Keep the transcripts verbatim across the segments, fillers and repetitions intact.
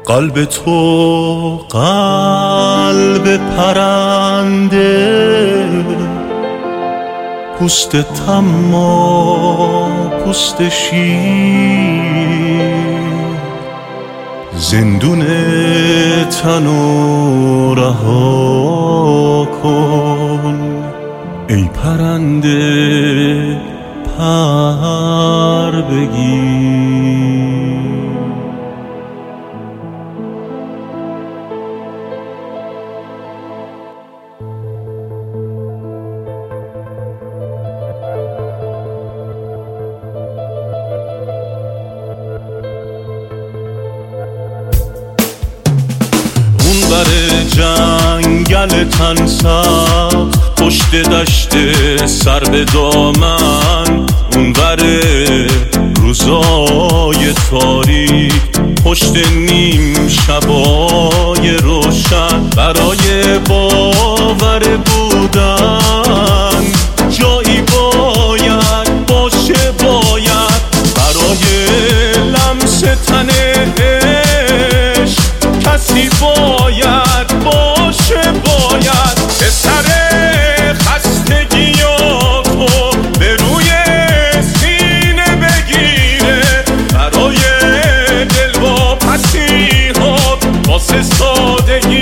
قلب تو قلب پرنده، پوست طماع پوست شیر، زندون تنو رها کن ای پرنده پر بگیر. جنگل تن سبز پشت دشت سر به دامن، اون بره روزای تاریک پشت نیم شبای روشن، برای باور بودن جایی باید باشه، باید برای لمس تن عشق کسی باید باشه، باید پسر خستگیاتو به روی سینه بگیره، برای دلواپسی‌هات واسه سادگی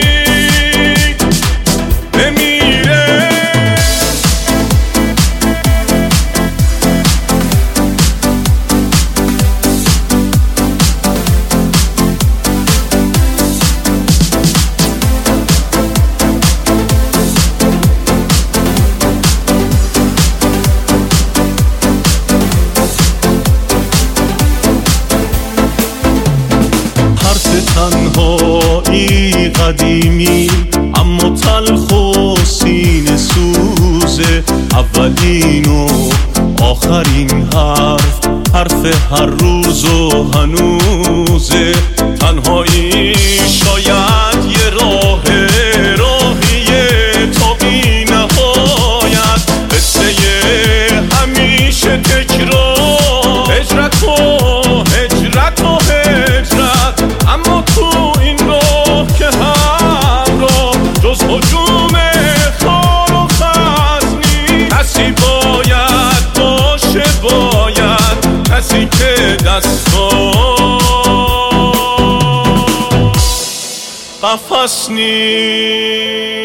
بمیره. تنهایی قدیمی اما تلخ و سینه سوزه، اولین و آخرین حرف حرف هر روز و هنوزه. تنهایی شاید یه راه راهیه تا بی نهایت، قصه همیشه تکرار، هجرت و هجرت و هجرت، اما تو این راه که همراه جز هجوم خار و خزنی کسی باید باشه، باید کسی که دستا قفص نیست.